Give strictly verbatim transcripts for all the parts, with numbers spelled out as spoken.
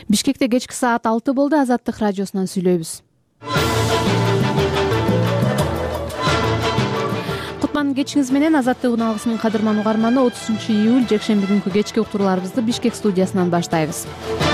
Бишкекте кечки саат алты болду. Азаттык радиосунан сүйлөйбүз. Кутман кечиңиз менен. Азаттык уналгысынын кадырман угарманы, отузунчу июль жекшемби күнкү кечки уктурууларыбызды Бишкек студиясынан баштайбыз.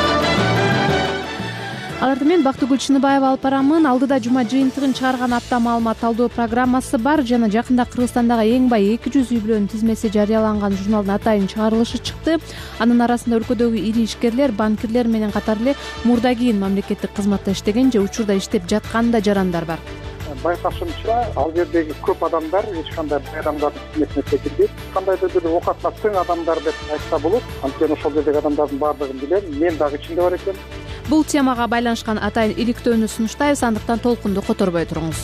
Аларды мен Бактыгүл Чыныбаева алып барамын. Алдыда жума жыйынтыгын чыгарган апта маалымат талдоо программасы бар жана жакында Кыргызстандагы эң бай эки жүз үй бүлөнүн тизмеси жарыяланган журналдын атайын чыгарылышы чыкты. Анын арасында өлкөдөгү ири ишкерлер, банкирлер менен катар эле мурда кийин мамлекеттик кызматта иштеген же учурда иштеп жаткан да жарандар бар. Байкашымча, ал жердеги көп адамдар эч кандай бай адамдардын тизмесине секирбейт. Кандайдыр бир оокатына тең адамдар деп айтса болот. Анткени ошол жердеги адамдардын баардыгын билем. Мен дагы ичинде бар экенмин. Бул темага байланышкан атайын иликтөөнү сунуштайбыз, андыктан толкунду которбой туруңуз.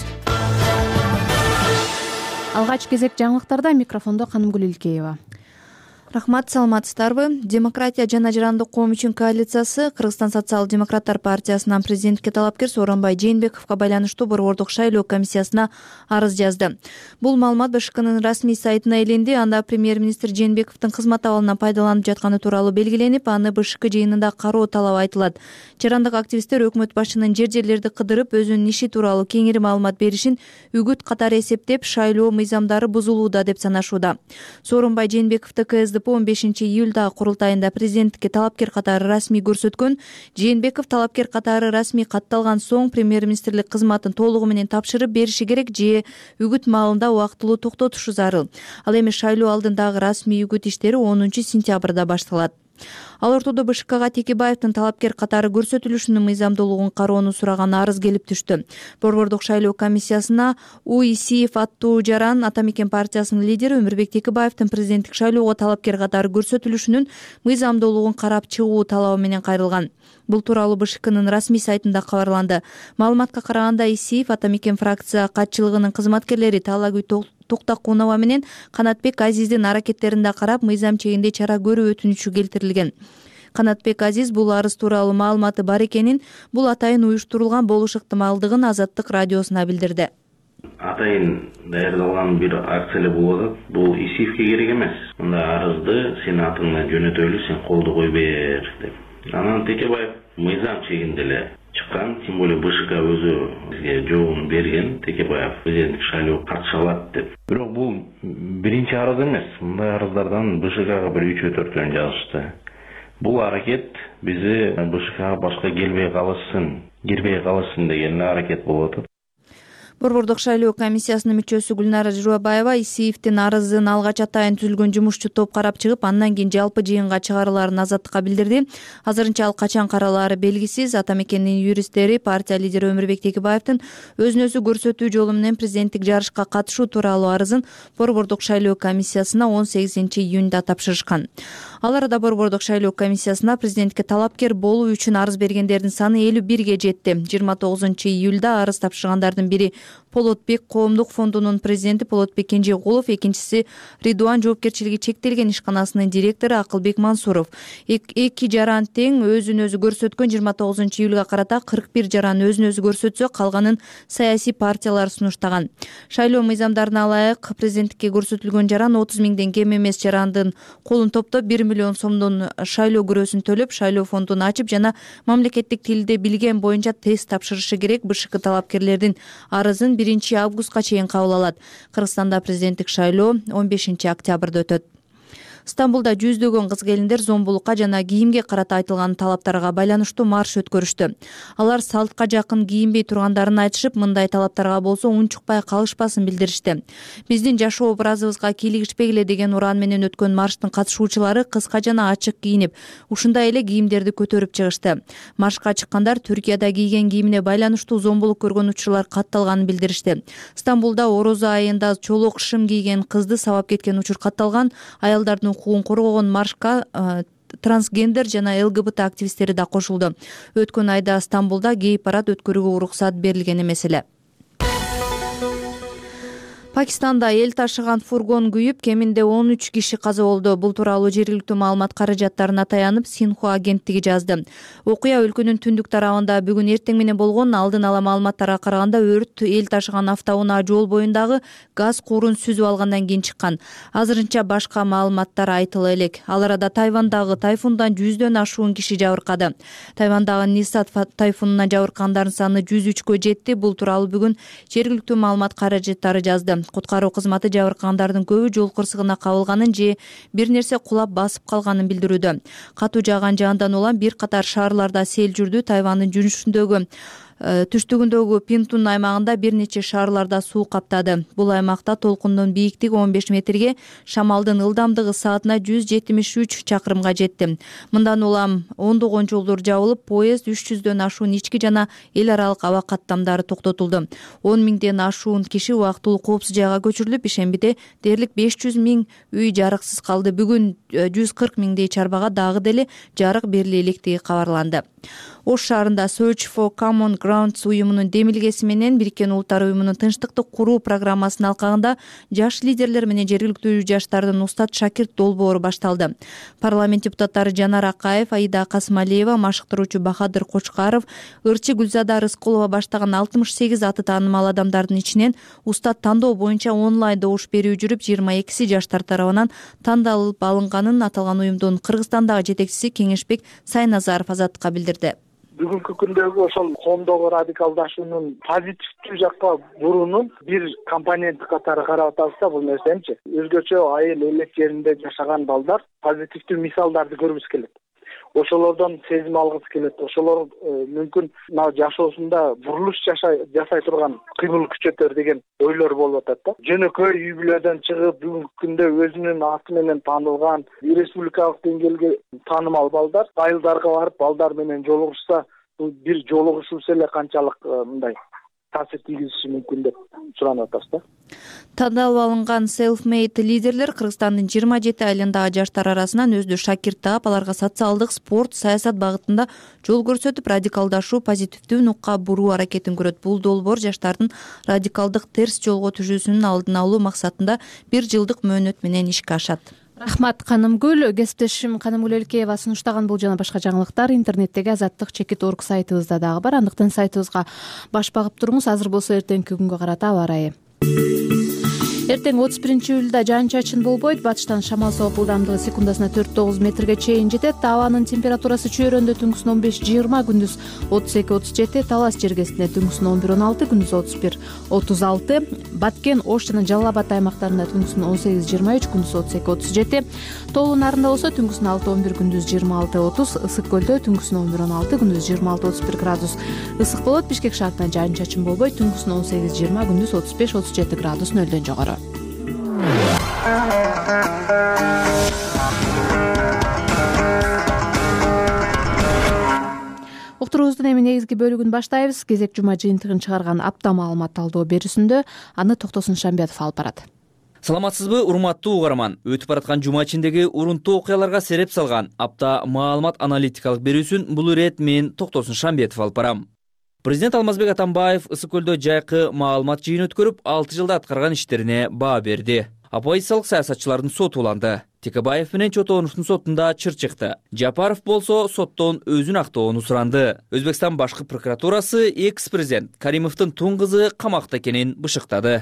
Алгач кезек жаңылыктарда. Микрофондо Канымгүл Илкеева. Рахмат, саламатсыздарбы? Демократия жана жарандык коом үчүн коалициясы Кыргызстан социал-демократтар партиясынан президентке талапкер Сооронбай Жээнбековго байланыштуу борбордук шайлоо комиссиясына арыз жазды. Бул маалымат БШКнын расмий сайтына илинди. Анда премьер-министр Жээнбековдун кызмат абалынан пайдаланып жатканы тууралуу белгиленип, аны БШК жыйынында кароо талабы айтылат. Жарандык активисттер өкмөт башчынын жер-жерлерди кыдырып, өзүнүн иши тууралуу кеңири маалымат беришин үгүт катары эсептеп, шайлоо мыйзамдары бузулууда деп санашууда. Сооронбай Жээнбековду КСДП он бешинчи июльдагы курултайында президенттикке талапкер катары расмий көрсөткөн. Жээнбеков талапкер катары расмий катталган соң премьер-министрлик кызматын толугу менен тапшырып бериши керек же үгүт маалында убактылуу токтотушу зарыл. Ал эми шайлоо алдындагы расмий үгүт иштери онунчу сентябрда башталат. Ал ортодо БШКга Текебаевдин талапкер катары көрсөтүлүшүнүн мыйзамдуулугун кароону сураган арыз келип түштү. Борбордук шайлоо комиссиясына У Исиев аттуу жаран Ата Мекен партиясынын лидери Өмүрбек Текебаевдин президенттик шайлоого талапкер катары көрсөтүлүшүнүн мыйзамдуулугун карап чыгуу талабы менен кайрылган. Бул тууралуу БШКнын расмий сайтында кабарланды. Маалыматка караганда, Исиев Ата Мекен фракция катчылыгынын кызматкерлери Талагүй Токтакунова менен Канатбек Азиздин аракеттерине карап мыйзам чегинде чара көрүү өтүнүчү келтирилген. Канатбек Азиз бул арыз тууралуу маалыматы бар экенин, бул атайын уюштурулган болуш ыктымалдыгын Азаттык радиосуна билдирди. Атайын даярдалган бир акция эле болуп атат. Бул Исиевке керек эмес. Мындай арызды сен атыңдан жөнөтөлү, сен колду кой бер деп. Анан Текебаев мыйзам чегинде эле чыккан, тем более БШК өзү бизге жообун берген, Текебаев президенттик шайлоого катыша алат деп. Бирок бул биринчи арыз эмес. Мындай арыздардан БШКга бир үчөө төртөн жазышты. Бул аракет бизи БШКга башка келбей калышсын, кирбей калышсын деген аракет болуп атат. Борбордук шайлоо комиссиясынын мүчөсү Гүлнара Журабаева Исиевдин арызын алгач атайын түзүлгөн жумушчу топ карап чыгып, андан кийин жалпы жыйынга чыгарылаарын Азаттыкка билдирди. Азырынча ал качан каралаары белгисиз. Ата Мекендин юристтери партия лидери Өмүрбек Текебаевдин өзүн өзү көрсөтүү жолу менен президенттик жарышка катышуу тууралуу арызын борбордук шайлоо комиссиясына он сегизинчи июнда тапшырышкан. Ал арада борбордук шайлоо комиссиясына президентке талапкер болуу үчүн арыз бергендердин саны элүү бирге жетти. жыйырма тогузунчу июлда арыз тапшыргандардын бири Полотбек коомдук фондунун президенти Полотбек Кенжегулов, экинчиси Ридуан жоопкерчилиги чектелген ишканасынын директору Акылбек Мансуров. Эки жаран тең өзүн өзү көрсөткөн. жыйырма тогузунчу июлга карата кырк бир жаран өзүн өзү көрсөтсө, калганын саясий партиялар сунуштаган. Шайлоо мыйзамдарына ылайык президенттикке көрсөтүлгөн жаран отуз миңден кем эмес жарандын колун топтоп бир миллион сомдон шайлоо күрөөсүн төлөп, шайлоо фондун ачып жана мамлекеттик тилде билген боюнча тест тапшырышы керек. БШК талапкерлердин арызын биринчи августка чейин кабыл алат. Кыргызстанда президенттик шайлоо он бешинчи октябрда өтөт. Стамбулда жүздөгөн кыз-келиндер зомбулукка жана кийимге карата айтылган талаптарга байланыштуу марш өткөрүштү. Алар салтка жакын кийинбей тургандарын айтышып, мындай талаптарга болсо унчукпай калышпасын билдиришти. Биздин жашоо образыбызга кийлигишпегиле деген уран менен өткөн марштын катышуучулары кыска жана ачык кийинип, ушундай эле кийимдерди көтөрүп чыгышты. Маршка чыккандар Түркияда кийген кийимине байланыштуу зомбулук көргөн учурлар катталганын билдиришти. Стамбулда орозо айында чолок шым кийген кызды сабап кеткен учур катталган. Аялдардын укугун коргогон маршка трансгендер жана ЛГБТ активисттери да кошулду. Өткөн айда Стамбулда гей парад өткөрүүгө уруксат берилген эмес эле. Пакистанда эл ташыган фургон күйүп, кеминде он үч киши каза болду. Бул тууралуу жергиликтүү маалымат каражаттарына таянып Синхуа агенттиги жазды. Окуя өлкөнүн түндүк тарабында бүгүн эртең менен болгон. Алдын ала маалыматтарга караганда өрт эл ташыган автоунаа жол боюндагы газ куурун сүзүп алгандан кийин чыккан. Азырынча башка маалыматтар айтыла элек. Ал арада Тайвандагы тайфундан жүздөн ашуун киши жабыркады. Тайвандагы Нисат тайфунуна жабыркандардын саны жүз үчкө жетти. Бул тууралуу бүгүн жергиликтүү маалымат каражаттары жазды. Куткаруу кызматы жабыркандардын көбү жол кырсыгына кабылганын же бир нерсе кулап басып калганын билдирүүдө. Катуу жааган жаандан улам бир катар шаарларда сел жүрдү. Тайвандын жүрүшүндөгү түштүгүндөгү Пинтун аймагында бир нече шаарларда суу каптады. Бул аймакта толкундун бийиктиги он беш метрге, шамалдын ылдамдыгы саатына жүз жетимиш үч чакырымга жетти. Мындан улам ондогон жолдор жабылып, поезд үч жүздөн ашуун ички жана эл аралык аба каттамдары токтотулду. он миңден ашуун киши убактылуу коопсуз жайга көчүрүлүп, ишембиде дээрлик беш жүз миң үй жарыксыз калды. Бүгүн жүз кырк миңдей чарбага дагы деле жарык бериле электиги кабарланды. Ош шаарында Search for Common Grounds уюмунун демилгеси менен Бириккен Улуттар уюмунун тынчтыкты куруу программасынын алкагында жаш лидерлер менен жергиликтүү жаштардын устат шакирт долбоору башталды. Парламент депутаттары Жанар Акаев, Аида Касымалиева, машыктыруучу Бахадыр Кочкаров, ырчы Гүлзада Рыскулова баштаган алтымыш сегиз аты таанымал адамдардын ичинен устат тандоо боюнча онлайн добуш берүү жүрүп, жыйырма экиси жаштар тарабынан тандалып алынганын аталган уюмдун Кыргызстандагы жетекчиси Кеңешбек Сайназаров Азаттыкка билдирди. Бүгүнкү күндөгү ошол коомдогу радикалдашуунун позитивдүү жакка буруунун бир компоненти катары карап атабыз да бул нерсеничи. Өзгөчө айыл элек жеринде жашаган балдар позитивдүү мисалдарды көргүбүз келет. Ошолордон сезим алгысы келет. Ошолор мүмкүн мына жашоосунда бурулуш жасай турган кыймыл күчөтөр деген ойлор болуп атат да. Жөнөкөй үй бүлөдөн чыгып, бүгүнкү күндө өзүнүн аты менен таанылган, республикалык деңгээлге таанымал балдар айылдарга барып, балдар менен жолугушса, бул бир жолугушуу эле канчалык мындай таасир тийгизиши мүмкүн деп суранып атабыз да. Тандалып алынган self-made лидерлер Кыргызстандын жыйырма жети айылындагы жаштар арасынан өздү шакирт таап, аларга социалдык, спорт, саясат багытында жол көрсөтүп, радикалдашуу, позитивдүү нукка буруу аракетин көрөт. Бул долбоор жаштардын радикалдык терс жолго түшүүсүнүн алдын алуу максатында бир жылдык мөөнөт менен ишке ашат. Рахмат Канымгүл. Кесиптешим Канымгүл Элкеева сунуштаган бул жана башка жаңылыктар интернеттеги азаттык чекит орг сайтыбызда дагы бар. Андыктан сайтыбызга баш багып туруңуз. Азыр болсо эртеңки күнгө карата аба ырайы. Эртең отуз биринчи июлда жаан-чачын болбойт. Батыштан шамал соғуп, ылдамдыгы секундасына төрт тогуз метрге чейин жетет. Абанын температурасы чөйрөндө түнкүсүн он беш жыйырма, күндүз отуз эки отуз жети, Талас жергесинде түнкүсүн он бир он алты, күндүз отуз бир отуз алты, Баткен, Ош жана Жалал Абад аймактарында түнкүсүн он сегиз жыйырма үч, күндүз отуз эки отуз жети, Тоолуу нарында болсо түнкүсүн алты он бир, күндүз жыйырма алты отуз, Ысык көлдө түнкүсүн он бир он алты, күндүз жыйырма алты отуз бир градус ысык болот. Бишкек шаарында жаан-чачын болбойт, түнкүсүн он сегиз жыйырма, күндүз отуз беш отуз жети градус нөлдөн жогору. Уктуруубуздун эми негизги бөлүгүн баштайбыз. Кезек жума жыйынтыгын чыгарган апта маалымат талдоо берүүсүндө аны Токтосун Шамбетов алып барат. Саламатсызбы, урматтуу угарман. Өтүп бараткан жума ичиндеги урунттуу окуяларга сереп салган апта маалымат аналитикалык берүүсүн бул ирет мен Токтосун Шамбетов алып барам. Президент Алмазбек Атамбаев Ысык көлдө жайкы маалымат жыйын өткөрүп, алты жылда аткарган иштерине баа берди. Оппозициялык саясатчылардын соту уланды. Текебаев менен Чотоновдун сотунда чыр чыкты. Жапаров болсо соттон өзүн актоону суранды. Өзбекстан башкы прокуратурасы экс-президент Каримовдун тун кызы камакта экенин бышыктады.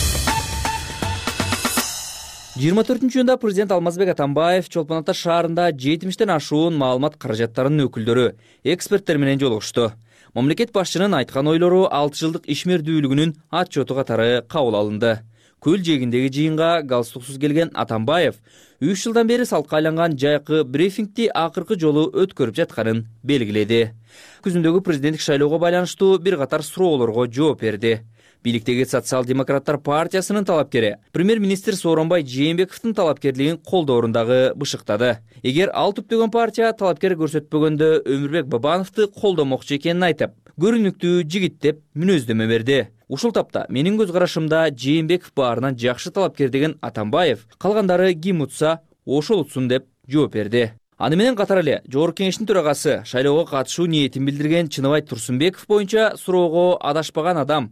жыйырма төртүнчү июнда президент Алмазбек Атамбаев Чолпон Ата шаарында жетимиштен ашуун маалымат каражаттарынын өкүлдөрү, эксперттер менен жолугушту. Мамлекет башчынын айткан ойлору алты жылдык ишмердүүлүгүнүн отчету катары кабыл алынды. Көл жээгиндеги жыйынга галстуксуз келген Атамбаев үч жылдан бери салкка айланган жайкы брифингти акыркы жолу өткөрүп жатканын белгиледи. Күзүндөгү президенттик шайлоого байланыштуу бир катар суроолорго жооп берди. Бийликтеги социал-демократтар партиясынын талапкери премьер-министр Сооронбай Жээнбековдун талапкерлигин колдоорундагы бышыктады. Эгер ал түптөгөн партия талапкер көрсөтпөгөндө Өмүрбек Бабановду колдомокчу экенин айтып, көрүнүктүү жигит деп мүнөздөмө берди. Ушул тапта менин көз карашымда Жээнбеков баарынан жакшы талапкер деген Атамбаев, калгандары ким утса ошол утсун деп жооп берди. Аны менен катар эле Жогорку Кеңештин төрагасы шайлоого катышуу ниетин билдирген Чыныбай Турсунбеков боюнча суроого адашпаган адам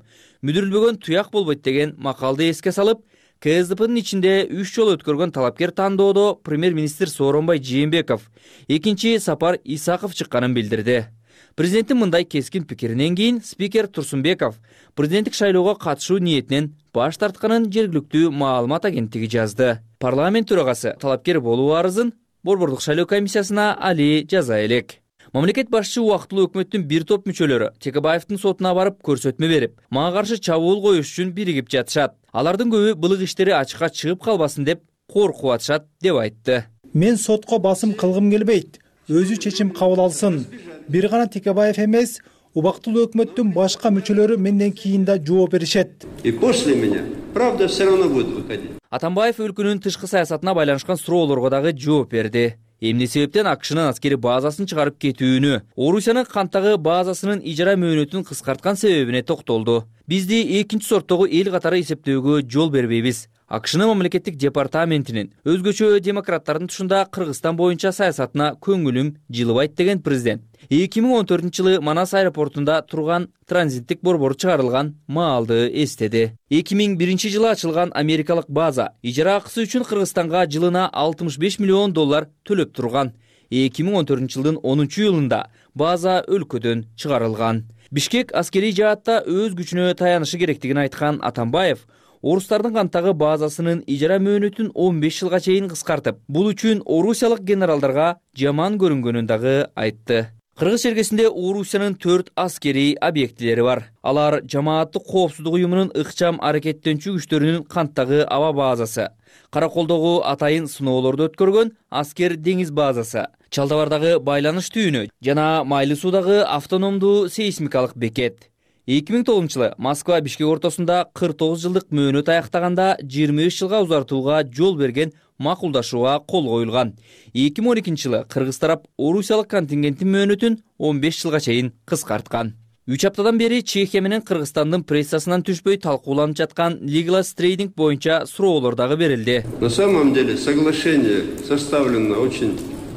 мүдүрүлбөгөн туяк болбойт деген макалды эске салып, КСДПнын ичинде үч жолу өткөргөн талапкер тандоодо премьер-министр Сооронбай Жээнбеков, экинчи Сапар Исаков чыкканын билдирди. Президенттин мындай кескин пикиринен кийин спикер Турсунбеков президенттик шайлоого катышуу ниетинен баш тартканын жергиликтүү маалымат агенттиги жазды. Парламент төрагасы талапкер болуу арызын Борбордук шайлоо комиссиясына али жаза элек. Мамлекет башчы убактылуу өкмөттүн бир топ мүчөлөрү Текебаевдин сотуна барып көрсөтмө берип, мага каршы чабуул коюш үчүн биригип жатышат. Алардын көбү былык иштери ачыкка чыгып калбасын деп коркуп атышат деп айтты. Мен сотко басым кылгым келбейт. Өзү чечим кабыл алсын. Бир гана Текебаев эмес, убактылуу өкмөттүн башка мүчөлөрү менден кийин да жооп беришет. И после меня правда все равно будет выходить. Атамбаев өлкөнүн тышкы саясатына байланышкан суроолорго дагы жооп берди. Эмне себептен АКШнын аскери базасын чыгарып кетүүнү, Орусиянын канттагы базасынын ижара мөөнөтүн кыскарткан себебине токтолду. Бизди экинчи сорттогу эл катары эсептөөгө жол бербейбиз. АКШнын мамлекеттик департаментинин өзгөчө демократтардын тушунда Кыргызстан боюнча саясатына көңүлүм жылыбайт деген президент эки миң он төртүнчү жылы Манас аэропортунда турган транзиттик борбор чыгарылган маалды эстеди. эки миң биринчи жылы ачылган америкалык база ижара акысы үчүн Кыргызстанга жылына алтымыш беш миллион доллар төлөп турган. эки миң он төртүнчү жылдын онунчу июлунда база өлкөдөн чыгарылган. Бишкек аскерий жаатта өз күчүнө таянышы керектигин айткан Атамбаев орустардын канттагы базасынын ижара мөөнөтүн он беш жылга чейин кыскартып, бул үчүн орусиялык генералдарга жаман көрүнгөнүн дагы айтты. Кыргыз чергесинде Орусиянын төрт аскерий объектилери бар. Алар жамааттык коопсуздук уюмунун ыкчам аракеттенчү күчтөрүнүн канттагы аба базасы, Караколдогу атайын сыноолорду өткөргөн аскер деңиз базасы, Чалдабардагы байланыш түйүнү жана Майлы суудагы автономдуу сейсмикалык бекет. эки миң тогузунчу жылы Москва Бишкек ортосунда кырк тогуз жылдык мөөнөт аяктаганда жыйырма үч жылга узартууга жол берген макулдашууга кол коюлган. эки миң он экинчи жылы Кыргыз тарап орусиялык контингенттин мөөнөтүн он беш жылга чейин кыскарткан. үч аптадан бери Чехия менен Кыргызстандын прессасынан түшпөй талкууланып жаткан Legalis Trading боюнча суроолор дагы берилди. На самом деле соглашение составлено очень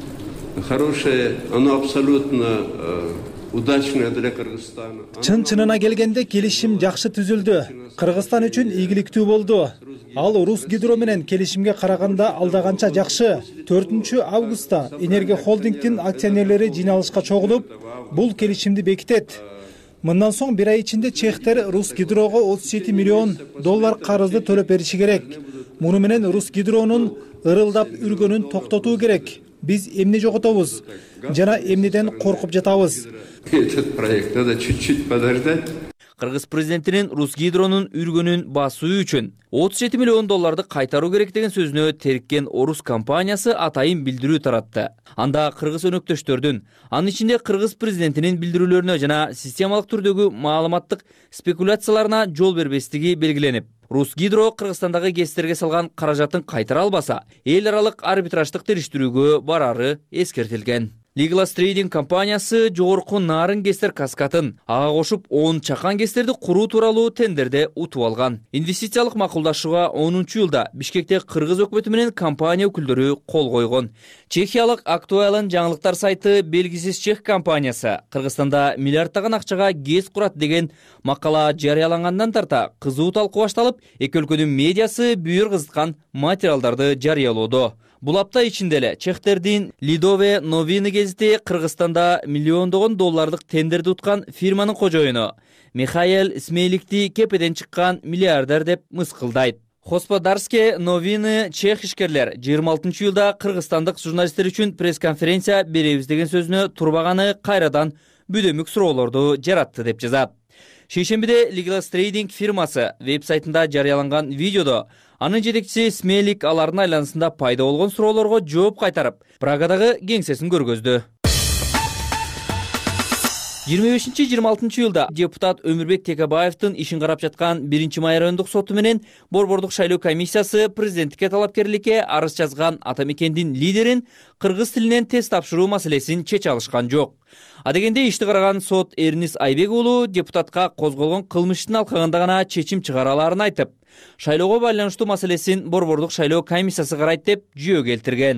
хорошее, оно абсолютно удачная для Кыргызстана. Чын чынына келгенде келишим жакшы түзүлдү. Кыргызстан үчүн ийгиликтүү болду. Ал Рус Гидро менен келишимге караганда алдаганча жакшы. төртүнчү августта Энергия холдингдин акционерлери жыйналышка чогулуп, бул келишимди бекитет. Мындан соң бир ай ичинде чехтер Рус Гидрого отуз жети миллион доллар карызды төлөп бериши керек. Муну менен Рус Гидронун ырылдап үргөнүн токтотуу керек. Биз эмне жоготобуз жана эмнеден коркуп жатабыз. Этот проект надо чуть-чуть подождать. Кыргыз президентинин Русгидронун үргөнүн басуу үчүн отуз жети миллион долларды кайтаруу керек деген сөзүнө териккен орус компаниясы атайын билдирүү таратты. Анда кыргыз өнөктөштөрдүн, анын ичинде кыргыз президентинин билдирүүлөрүнө жана системалык түрдөгү маалыматтык спекуляцияларына жол бербестиги белгиленип, Русгидро Кыргызстандагы ГЭСтерге салган каражатын кайтара албаса, эл аралык арбитраждык териштирүүгө барары эскертилген. Legalis Trading компаниясы жогорку нарын ГЭСтер каскатын ага кошуп он чакан ГЭСтерди куруу тууралуу тендерде утуп алган. Инвестициялык макулдашууга онунчу жылда Бишкекте кыргыз өкмөтү менен компания өкүлдөрү кол койгон. Чехиялык Актуален жаңылыктар сайты белгисиз чех компаниясы Кыргызстанда миллиардтаган акчага ГЭС курат деген макала жарыялангандан тарта кызуу талкуу башталып, эки өлкөнүн медиасы бүйүр кызыткан материалдарды жарыялоодо. Бул апта ичинде эле чехтердин Лидове Новини гезити Кыргызстанда миллиондогон доллардык тендерди уткан фирманын кожоюну Михаил Смейликти кепеден чыккан миллиардер деп мыскылдайт. Господарские новины чех ишкерлер жыйырма алтынчы июлда кыргызстандык журналисттер үчүн пресс-конференция беребиз деген сөзүнө турбаганы кайрадан бүдөмүк суроолорду жаратты деп жазат. Шейшембиде Legalis Trading фирмасы веб-сайтында жарыяланган видеодо анын жетекчиси Смейлик алардын айланасында пайда болгон суроолорго жооп кайтарып, Прагадагы кеңсесин көргөздү. жыйырма бешинчи жыйырма алтынчы июлда депутат Өмүрбек Текебаевдин ишин карап жаткан биринчи май райондук соту менен Борбордук шайлоо комиссиясы президенттикке талапкерликке арыз жазган ата мекендин лидерин кыргыз тилинен тест тапшыруу маселесин чече алышкан жок. Адегенде ишти караган сот Эрнис Айбек уулу депутатка козголгон кылмыштын алкагында гана чечим чыгара аларын айтып, шайлоого байланыштуу маселесин Борбордук шайлоо комиссиясы карайт деп жүйө келтирген.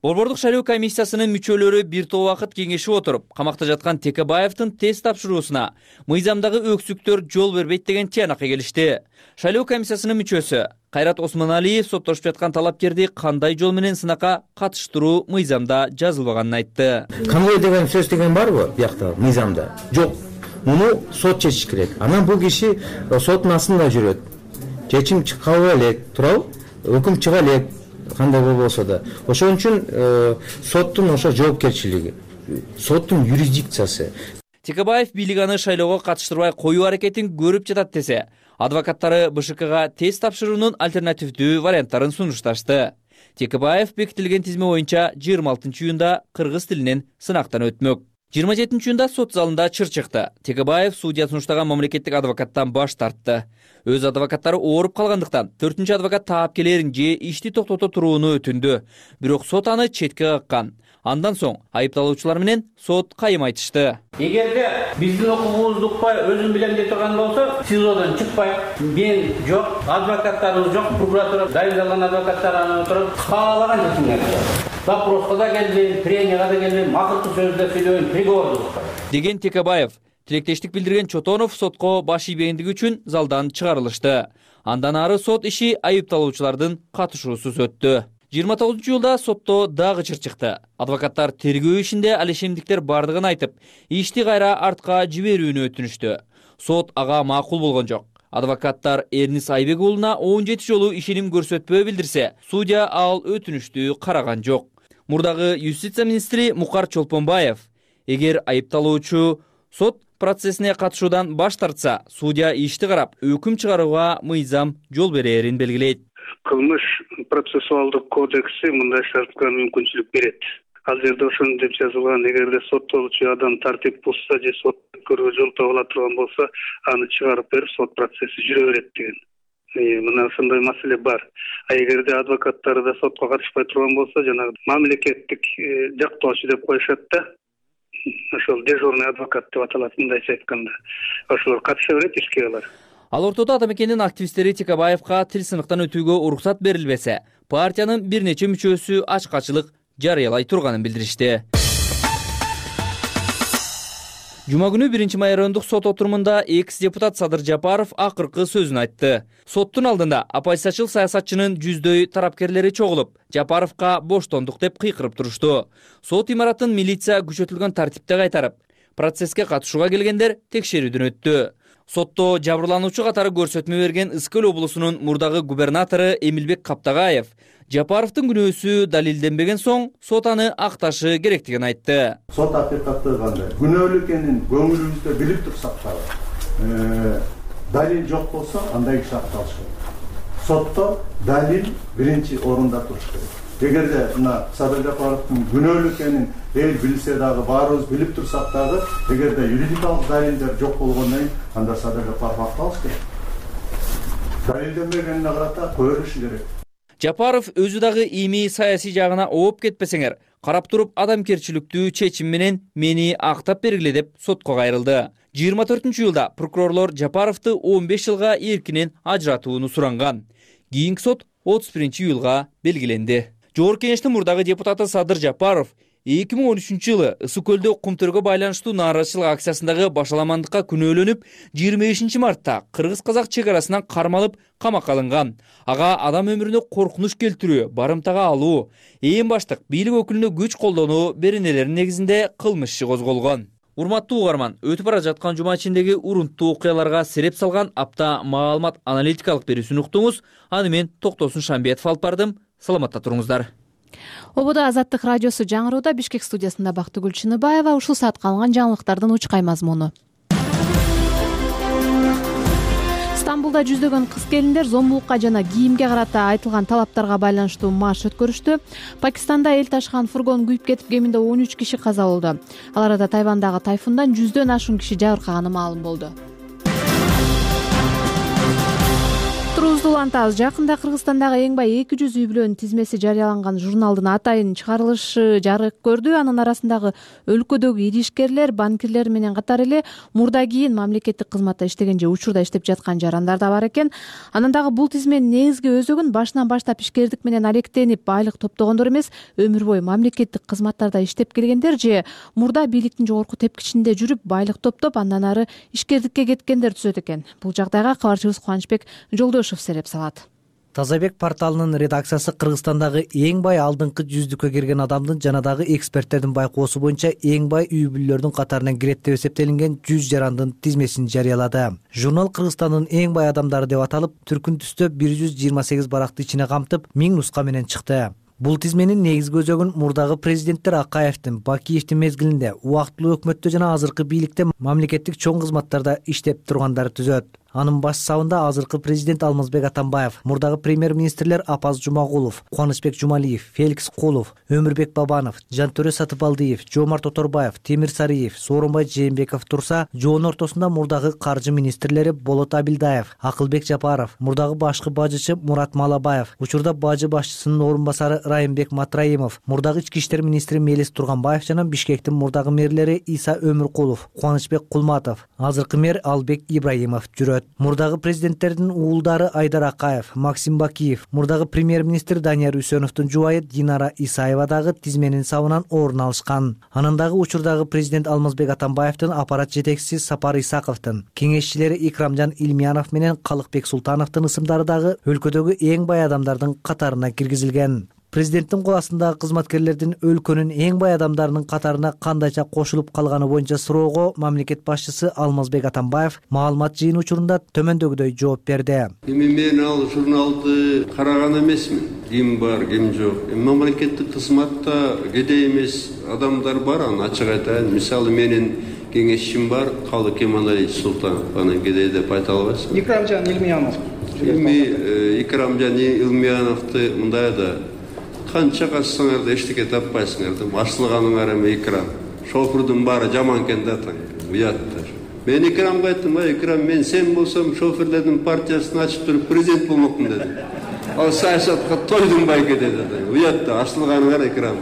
Борбордук шайлоо комиссиясынын мүчөлөрү бир топ убакыт кеңешип отуруп, камакта жаткан Текебаевдин тест тапшыруусуна мыйзамдагы өксүктөр жол бербейт деген тыянакка келишти. Шайлоо комиссиясынын мүчөсү Кайрат Осмоналиев соттошуп жаткан талапкерди кандай жол менен сынакка катыштыруу мыйзамда жазылбаганын айтты. Конвой деген сөз деген барбы биякта мыйзамда? Жок. Муну сот чечиш керек. Анан бул киши соттун астында жүрөт. Чечим чыккаба элек, туурабы? Өкүм чыга элек. Кандай болбосо да. Ошон үчүн соттун ошо жоопкерчилиги, соттун юрисдикциясы. Текебаев бийлик аны шайлоого катыштырбай коюу аракетин көрүп жатат десе, адвокаттары БШКга тест тапшыруунун альтернативдүү варианттарын сунушташты. Текебаев бекитилген тизме боюнча жыйырма алтынчы июнда кыргыз тилинен сынактан өтмөк. жыйырма жетинчи июнда сот залында чыр чыкты. Текебаев судья сунуштаган мамлекеттик адвокаттан баш тартты. Өз адвокаттары ооруп калгандыктан төртүнчү адвокат таап келерин же ишти токтото турууну өтүндү. Бирок сот аны четке каккан. Андан соң айыпталуучулар менен сот кайым айтышты. Эгерде биздин окугубузду укпай өзүм билем деп турган болсо, СИЗОдон чыкпай, мен жок, адвокаттарыбыз жок, прокуратура дайындалган адвокаттар аны отуруп каалаган жерден допроско да келбейм, пренияга да келбейм, акыркы сөздө сүйлөйм, приговорду укпай деген Текебаев тилектештик билдирген Чотонов сотко баш ийбегендиги үчүн залдан чыгарылышты. Андан ары сот иши айыпталуучулардын катышуусуз өттү. жыйырма тогузунчу июлда сотто дагы чыр чыкты. Адвокаттар тергөө ишинде алешемдиктер бардыгын айтып, ишти кайра артка жиберүүнү өтүнүштү. Сот ага макул болгон жок. Адвокаттар Эрнис Айбек уулуна он жети жолу ишеним көрсөтпөө билдирсе, судья ал өтүнүштү караган жок. Мурдагы юстиция министри Мукар Чолпонбаев, эгер айыпталуучу сот процессине катышуудан баш тартса, судья ишти карап өкүм чыгарууга мыйзам жол берерин белгилейт. Кылмыш процессуалдык кодекси мындай шартка мүмкүнчүлүк берет. Ал жерде ошону деп жазылган, эгерде соттолуучу адам тартип бузса же сот көрүүгө жол табыла турган болсо, аны чыгарып берип сот процесси жүрө берет деген. Мына ошондой маселе бар. А эгерде адвокаттары да сотко катышпай турган болсо, жанагы мамлекеттик жактоочу деп коюшат да. Ошол дежурный адвокат деп аталат, мындайча айтканда. Ошолор катыша берет ишке алар. Ал ортодо ата мекендин активисттери Текебаевга тил сыныктан өтүүгө уруксат берилбесе, партиянын бир нече мүчөсү ачкачылык жарыялай турганын билдиришти. Жума күнү биринчи май райондук сот отурумунда экс-депутат Садыр Жапаров акыркы сөзүн айтты. Соттун алдында оппозициячыл саясатчынын жүздөй тарапкерлери чогулуп, Жапаровга боштондук деп кыйкырып турушту. Сот имаратын милиция күчөтүлгөн тартипте кайтарып, процесске катышууга келгендер текшерүүдөн өттү. Сотто жабырлануучу катары көрсөтмө берген Ысыкөл облусунун мурдагы губернатору Эмилбек Каптагаев Жапаровдун күнөөсү далилденбеген соң сот аны акташы керектигин айтты. Сот акыйкаты кандай? Күнөөлүү экенин көңүлүбүздө билип турсак дагы, далил жок болсо андай киши акталышы керек. Сотто далил биринчи орунда туруш керек. Эгерде мына Садыр Жапаровдун күнөөлүү экенин эл билсе дагы, баарыбыз билип турсак дагы, эгерде юридикалык далилдер жок болгондон кийин анда Садыр Жапаров акталыш керек. Далилденбегенине карата кое бериш керек. Жапаров өзү дагы эми саясий жагына ооп кетпесеңер, карап туруп адамкерчиликтүү чечим менен мени актап бергиле деп сотко кайрылды. жыйырма төртүнчү июлда прокурорлор Жапаровду он беш жылга эркинен ажыратууну суранган. Кийинки сот отуз биринчи июлга белгиленди. Жогорку кеңештин мурдагы депутаты Садыр Жапаров эки миң он үчүнчү жылы Ысыкөлдө кумтөргө байланыштуу нааразычылык акциясындагы башаламандыкка күнөөлөнүп, жыйырма бешинчи мартта кыргыз-казак чек арасынан кармалып камакка алынган. Ага адам өмүрүнө коркунуч келтирүү, барымтага алуу, эң баштык бийлик өкүлүнө күч колдонуу беренелеринин негизинде кылмыш иши козголгон. Урматтуу угарман, өтүп бара жаткан жума ичиндеги урунттуу окуяларга сереп салган апта маалымат аналитикалык берүүсүн уктуңуз. Аны мен Токтосун Шамбетов алып бардым. Саламатта туруңуздар. Ободо Азаттык радиосу жаңырууда. Бишкек студиясында Бактыгүл Чыныбаева. Ушул саатка алынган жаңылыктардын учкай мазмуну. Стамбулда жүздөгөн кыз келиндер зомбулукка жана кийимге карата айтылган талаптарга байланыштуу марш өткөрүштү. Пакистанда эл ташыган фургон күйүп кетип, кеминде он үч киши каза болду. Ал арада Тайвандагы тайфундан жүздөн ашуун киши жабыркаганы маалым болду. Учурубузду улантабыз. Жакында Кыргызстандагы эң бай эки жүз үй бүлөнүн тизмеси жарыяланган журналдын атайын чыгарылышы жарык көрдү. Анын арасындагы өлкөдөгү ири ишкерлер, банкирлер менен катар эле мурда кийин мамлекеттик кызматта иштеген же учурда иштеп жаткан жарандар да бар экен. Анан дагы бул тизменин негизги өзөгүн башынан баштап ишкердик менен алектенип байлык топтогондор эмес, өмүр бою мамлекеттик кызматтарда иштеп келгендер же мурда бийликтин жогорку тепкичинде жүрүп байлык топтоп андан ары ишкердикке кеткендер түзөт экен. Бул жагдайга кабарчыбыз Кубанычбек Жолдошев сереп салат. Тазабек порталынын редакциясы Кыргызстандагы эң бай алдыңкы жүздүккө кирген адамдын жана дагы эксперттердин байкоосу боюнча эң бай үй бүлөлөрдүн катарынан кирет деп эсептелинген жүз жарандын тизмесин жарыялады. Журнал Кыргызстандын эң бай адамдары деп аталып, түркүн түстө бир жүз жыйырма сегиз баракты ичине камтып, миң нуска менен чыкты. Бул тизменин негизги өзөгүн мурдагы президенттер Акаевдин, Бакиевдин мезгилинде убактылуу өкмөттө жана азыркы бийликте мамлекеттик чоң кызматтарда иштеп тургандары түзөт. Анын баш сабында азыркы президент Алмазбек Атамбаев, мурдагы премьер-министрлер Апаз Жумагулов, Кубанычбек Жумалиев, Феликс Кулов, Өмүрбек Бабанов, Жантөре Сатыбалдиев, Жомарт Оторбаев, Темир Сариев, Сооронбай Жээнбеков турса, жоонун ортосунда мурдагы каржы министрлери Болот Абилдаев, Акылбек Жапаров, мурдагы башкы бажычы Мурат Малабаев, учурда бажы башчысынын орун басары Райымбек Матраимов, мурдагы ички иштер министри Мелис Турганбаев жана Бишкектин мурдагы мэрлери Иса Өмүркулов, Кубанычбек Кулматов, азыркы мэр Албек Ибраимов жүрөт. Мурдагы президенттердин уулдары Айдар Акаев, Максим Бакиев, мурдагы премьер-министр Данияр Үсөновдун жубайы Динара Исаева дагы тизменин сабынан орун алышкан. Анын дагы учурдагы президент Алмазбек Атамбаевдин аппарат жетекчиси Сапар Исаковдун, кеңешчилери Икрамжан Илмиянов менен Калыкбек Султановдун ысымдары дагы өлкөдөгү эң бай адамдардын катарына киргизилген. Президенттин кол астындагы кызматкерлердин өлкөнүн эң бай адамдарынын катарына кандайча кошулуп калганы боюнча суроого мамлекет башчысы Алмазбек Атамбаев маалымат жыйын учурунда төмөндөгүдөй жооп берди. Эми мен ал журналды караган эмесмин. Ким бар, ким жок. Эми мамлекеттик кызматта кедей эмес адамдар бар, аны ачык айтайын. Мисалы менин кеңешчим бар, Калык Эманалиевич Султанов, аны кедей деп айта албайсызбы? Икрамжан Илмиянов. Эми Икрамжан Илмияновду мындай да канча качсаңар да эчтеке таппайсыңар да, ашылганыңар эми Икрам. Шофердун баары жаман экен да, уяттар. Мен Икрамга айттым, ай Икрам, мен сен болсом шоферлердин партиясын ачып туруп президент болмокмун дедим. Ал саясатка тойдум байке деди. Уятта, ашылганыңар Икрам.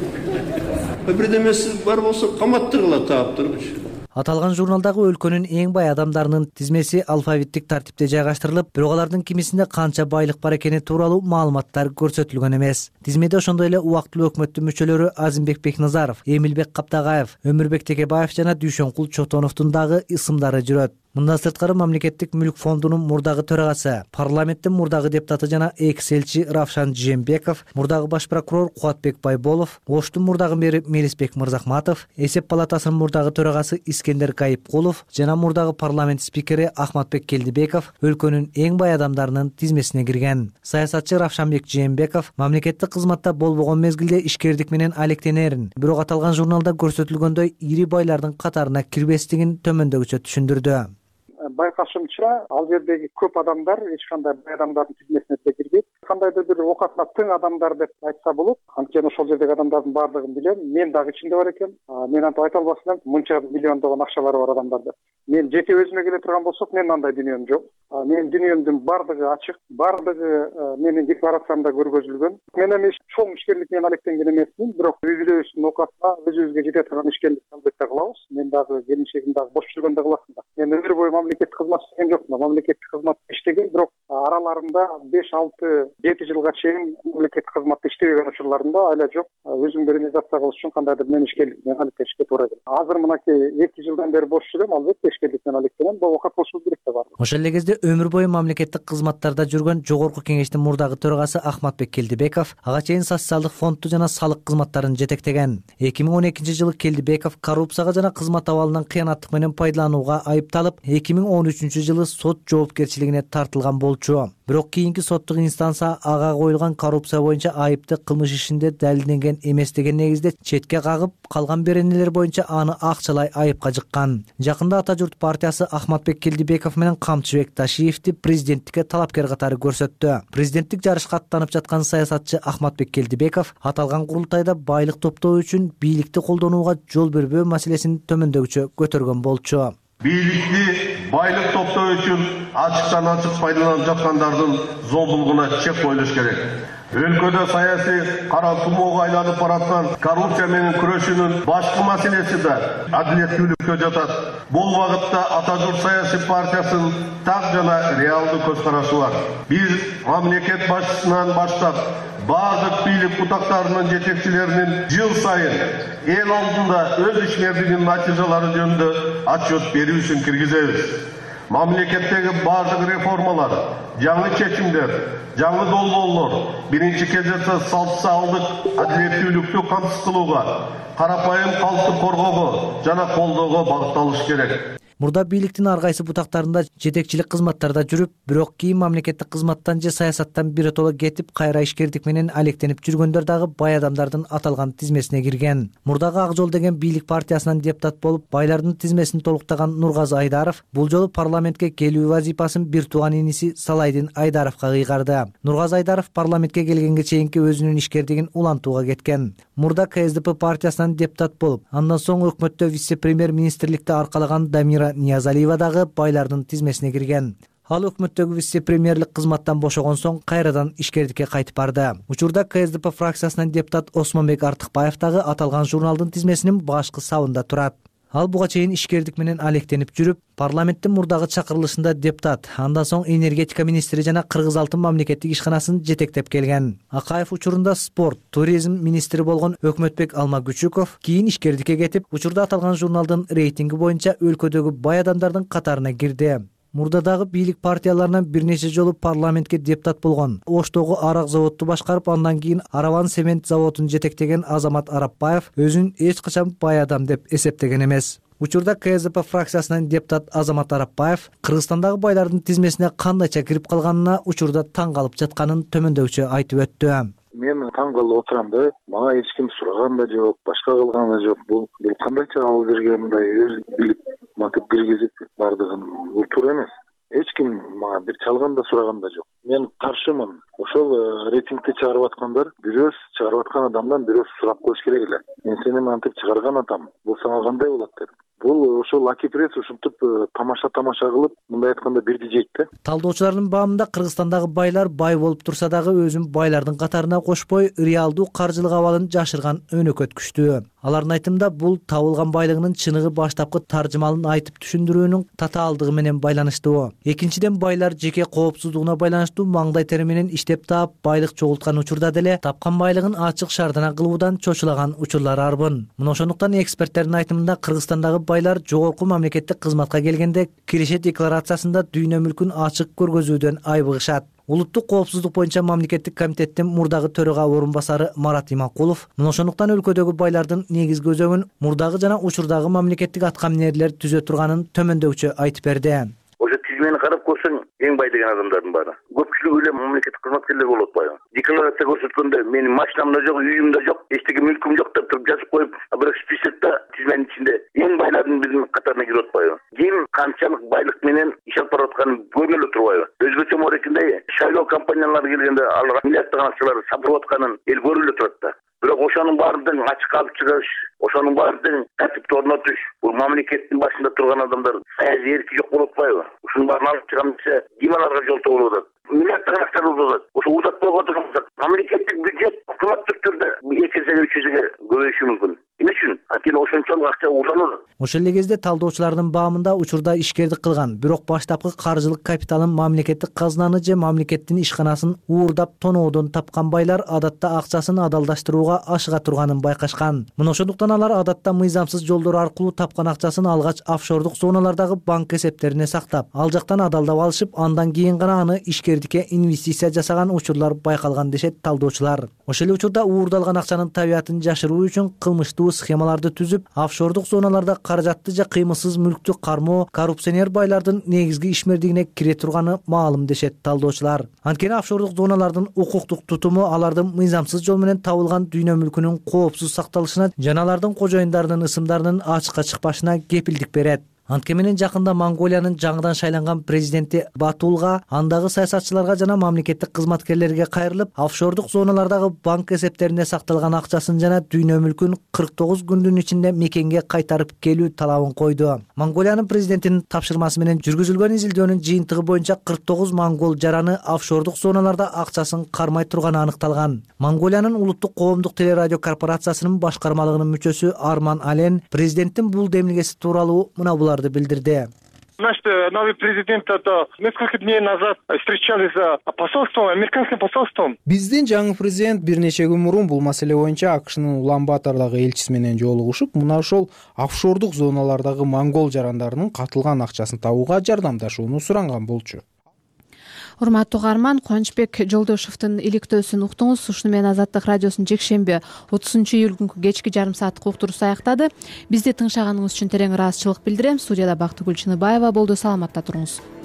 Бирдемеси бар болсо каматтыргыла таап турчу. Аталган журналдагы өлкөнүн эң бай адамдарынын тизмеси алфавиттик тартипте жайгаштырылып, бирок алардын кимисинде канча байлык бар экени тууралуу маалыматтар көрсөтүлгөн эмес. Тизмеде ошондой эле убактылуу өкмөттүн мүчөлөрү Азимбек Бекназаров, Эмилбек Каптагаев, Өмүрбек Текебаев жана Дүйшөнкул Чотоновдун дагы ысымдары жүрөт. Мындан сырткары мамлекеттик мүлк фондунун мурдагы төрагасы, парламенттин мурдагы депутаты жана экс-элчи Равшан Жээнбеков, мурдагы баш прокурор Кубатбек Байболов, Оштун мурдагы мэри Мелисбек Мырзахматов, эсеп палатасынын мурдагы төрагасы Искендер Кайыпкулов жана мурдагы парламент спикери Ахматбек Келдибеков өлкөнүн эң бай адамдарынын тизмесине кирген. Саясатчы Равшанбек Жээнбеков мамлекеттик кызматта болбогон мезгилде ишкердик менен алектенерин, бирок аталган журналда көрсөтүлгөндөй ири байлардын катарына кирбестигин төмөндөгүчө түшүндүрдү. Байкашымча, ал жердеги көп адамдар эч кандай бай адамдардын тизмесине кирбейт. Кандайдыр бир окатына тең адамдар деп айтса болот. Анткени ошол жердеги адамдардын баардыгын билем. Мен дагы ичинде бар экенмин. Мен антип айта албасам, мынча миллиондогон акчалары бар адамдар деп. Мен жеке өзүмө келе турган болсок, менин андай дүнүйөм жок. Менин дүнүйөмдүн баардыгы ачык, баардыгы менин декларациямда көргөзүлгөн. Мен эми чоң ишкерлик менен алектенген эмесмин, бирок үй бүлөбүздүн окатына өзүбүзгө жете турган ишкерлик албетте кылабыз. Мен дагы келинчегим дагы бош жүргөндө кыласың да. Мен өмүр бою мамлекеттик кызмат иштеген жокмун. Мамлекеттик кызматта иштеген, бирок араларында беш алты жети жылга чейин мамлекеттик кызматта иштебеген учурларымда айла жок. Өзүмдү реализация кылыш үчүн кандайдыр мен ишкерлик менен алектенишке туура келет. Азыр мынакей эки жылдан бери бош жүрөм, албетте ишкерлик менен алектенем. Бул окат болушу керек деп бар. Ошол эле кезде өмүр бою мамлекеттик кызматтарда жүргөн жогорку кеңештин мурдагы төрагасы Ахматбек Келдибеков ага чейин социалдык фондду жана салык кызматтарын жетектеген. эки миң он экинчи жылы Келдибеков коррупцияга жана кызмат абалынан кыянаттык менен пайдаланууга айыпталып, эки миң он үчүнчү жылы сот жоопкерчилигине тартылган болчу. Бирок кийинки соттук инстанция ага коюлган коррупция боюнча айыпты кылмыш ишинде далилденген эмес деген негизде четке кагып, калган беренелер боюнча аны акчалай айыпка жыккан. Жакында Ата журт партиясы Ахматбек Келдибеков менен Камчыбек Ташиевди президенттикке талапкер катары көрсөттү. Президенттик жарышка аттанып жаткан саясатчы Ахматбек Келдибеков аталган курултайда байлык топтоо үчүн бийликти колдонууга жол бербөө маселесин төмөндөгүчө көтөргөн болчу. бийликти байлык топтоо үчүн ачыктан ачык пайдаланып жаткандардын зомбулугуна чек коюлуш керек. Өлкөдө саясий кара тумоого айланып бараткан коррупция менен күрөшүүнүн башкы маселеси да адилеттүүлүккө жатат. Бул багытта Ата журт саясий партиясынын так жана реалдуу көз карашы бар. Биз мамлекет башчысынан баштап бардык бийлик бутактарынын жетекчилеринин жыл сайын эл алдында өз ишмердигинин натыйжалары жөнүндө отчет берүүсүн киргизебиз. Мамлекеттеги бардык реформалар, жаңы чечимдер, жаңы долбоорлор биринчи кезекте салт-салдык адилеттүүлүктү камсыз кылууга, карапайым калкты коргоого жана колдоого багытталыш керек. Мурда бийликтин ар кайсы бутактарында жетекчилик кызматтарда жүрүп, бирок кийин мамлекеттик кызматтан же саясаттан биротоло кетип, кайра ишкердик менен алектенип жүргөндөр дагы бай адамдардын аталган тизмесине кирген. Мурдагы Ак жол деген бийлик партиясынан депутат болуп, байлардын тизмесин толуктаган Нургазы Айдаров бул жолу парламентке келүү вазифасын бир тууган иниси Салайдин Айдаровго кыйгарды. Нургазы Айдаров парламентке келгенге чейинки өзүнүн ишкердигин улантууга кеткен. Мурда К С Д П партиясынан депутат болуп, андан соң өкмөттө вице-премьер-министрликти аркалаган Дамира Ниязалиева дагы байлардын тизмесине кирген. Ал өкмөттөгү вице-премьерлик кызматтан бошогон соң кайрадан ишкердикке кайтып барды. Учурда К С Д П фракциясынан депутат Осмонбек Артыкбаев дагы аталган журналдын тизмесинин башкы сабында турат. Ал буга чейин ишкердик менен алектенип жүрүп, парламенттин мурдагы чакырылышында депутат, андан соң энергетика министри жана Кыргыз алтын мамлекеттик ишканасын жетектеп келген. Акаев учурунда спорт, туризм министри болгон Өкмөтбек Алмагүчүков кийин ишкердикке кетип, учурда аталган журналдын рейтинги боюнча өлкөдөгү бай адамдардын катарына кирди. Мурдадагы бийлик партияларынан бир нече жолу парламентке депутат болгон. Оштогу арак заводду башкарып, андан кийин Араван цемент заводун жетектеген Азамат Арапбаев өзүн эч качан бай адам деп эсептеген эмес. Учурда К С Д П фракциясынан депутат Азамат Арапбаев Кыргызстандагы байлардын тизмесине кандайча кирип калганына учурда таң калып жатканын төмөндөгүчө айтып өттү. Мен таң калып отурам да, мага эч ким сураган да жок, башка кылган да жок. Бул кандайча алып берген мындай өз билип матып киргизип бардыгын, бул туура эмес. Эч ким мага бир чалган да сураган да жок. Мен каршымын. Ошол рейтингти чыгарып аткандар бирөөс чыгарып аткан адамдан бирөөс сурап коюш керек эле. Мен сени мантип чыгарган атам. Бул сага кандай болот дедим. Бул ошол Аки пресс ушинтип тамаша-тамаша кылып, мындай айтканда бирди жейт да. Талдоочулардын баамында Кыргызстандагы байлар бай болуп турса дагы өзүн байлардын катарына кошпой, реалдуу каржылык абалын жашырган өнөкөт күчтүү. Алардын айтымында бул табылган байлыгынын чыныгы баштапкы таржымалын айтып түшүндүрүүнүн татаалдыгы менен байланыштуу. Экинчиден, байлар жеке коопсуздугуна байланыштуу маңдай тери менен иштеп таап, байлык чогулткан учурда деле тапкан байлыгын ачык шаардана кылуудан чочулаган учурлар арбын. Мына ошондуктан эксперттердин айтымында Кыргызстандагы байлар жогорку мамлекеттик кызматка келгенде киреше декларациясында дүйнө мүлкүн ачык көргөзүүдөн айбыгышат. Улуттук коопсуздук боюнча мамлекеттик комитеттин мурдагы төрага орун басары Марат Иманкулов мына ошондуктан өлкөдөгү байлардын негизги өзөгүн мурдагы жана учурдагы мамлекеттик аткаминерлер түзө турганын төмөндөгүчө айтып берди. Ошо тизмени карап көрсөң, эң бай деген адамдардын баары көпчүлүгү эле мамлекеттик кызматкерлер болуп атпайбы? Декларация көрсөткөндө менин машинам да жок, үйүм да жок, эчтеке мүлкүм жок деп туруп жазып коюп, бирок списокто тизменин ичинде эң байлардын биринин катарына кирип атпайбы? Ким канчалык байлык менен иш алып барып атканын көргөлө турбайбы? Өзгөчө морекинде шайлоо компаниялары келгенде алар миллиарддаган акчаларды сатып атканын эл көрүлө турат да. Бирок ошонун баардыгын ачыкка алып чыгыш, ошонун баардыгын тартипти орнотуш, бул мамлекеттин башында турган адамдар саясий эрки жок болуп атпайбы? Ушунун баарын алып чыгам десе, ким аларга жол болуп атат? Миллиарддаган акча болуп. Ошо узатпай отурган мамлекеттик бюджет автоматтык түрдө эки эсеге үч эсеге көбөйүшү мүмкүн. Эмне үчүн? Анткени ошончолук акча узанат. Ошол эле кезде талдоочулардын баамында учурда ишкердик кылган, бирок баштапкы каржылык капиталын мамлекеттик казынаны же мамлекеттин ишканасын уурдап тоноодон тапкан байлар адатта акчасын адалдаштырууга ашыга турганын байкашкан. Мына ошондуктан алар адатта мыйзамсыз жолдор аркылуу тапкан акчасын алгач офшордук зоналардагы банк эсептерине сактап, ал жактан адалдап алышып, андан кийин гана аны ишкердикке инвестиция жасаган учурлар байкалган дешет талдоочулар. Ошол эле учурда уурдалган акчанын табиятын жашыруу үчүн кылмыштуу схемаларды түзүп, офшордук зоналарда каражатты же кыймылсыз мүлктү кармоо коррупционер байлардын негизги ишмердигине кире турганы маалым дешет талдоочулар. Анткени офшордук зоналардын укуктук тутуму алардын мыйзамсыз жол менен табылган дүйнө мүлкүнүн коопсуз сакталышына жана алардын кожоюндарынын ысымдарынын ачыкка чыкпашына кепилдик берет. Анткени менен жакында Монголиянын жаңыдан шайланган президенти Батулга андагы саясатчыларга жана мамлекеттик кызматкерлерге кайрылып, офшордук зоналардагы банк эсептерине сакталган акчасын жана дүйнө мүлкүн кырк тогуз күндүн ичинде мекенге кайтарып келүү талабын койду. Монголиянын президентинин тапшырмасы менен жүргүзүлгөн изилдөөнүн жыйынтыгы боюнча кырк тогуз монгол жараны офшордук зоналарда акчасын кармай турганы аныкталган. Монголиянын улуттук коомдук телерадио корпорациясынын башкармалыгынын мүчөсү Арман Ален президенттин бул демилгеси тууралуу мына буларды билдирди. Значит, новый президент это несколько дней назад встречались с посольством, американским посольством. Биздин жаңы президент бир нече күн мурун бул маселе боюнча АКШнын Улан-Батордагы элчиси менен жолугушуп, мына ошол офшордук зоналардагы монгол жарандарынын катылган акчасын табууга жардамдашууну суранган болчу. Урматтуу угарман, Кубанычбек Жолдошевдун иликтөөсүн уктуңуз. Ушуну менен Азаттык радиосунун жекшемби отузунчу июль күнкү кечки жарым сааттык уктуруусу аяктады. Бизди тыңшаганыңыз үчүн терең ыраазычылык билдирем. Студияда Бактыгүл Чыныбаева болду. Саламатта туруңуз.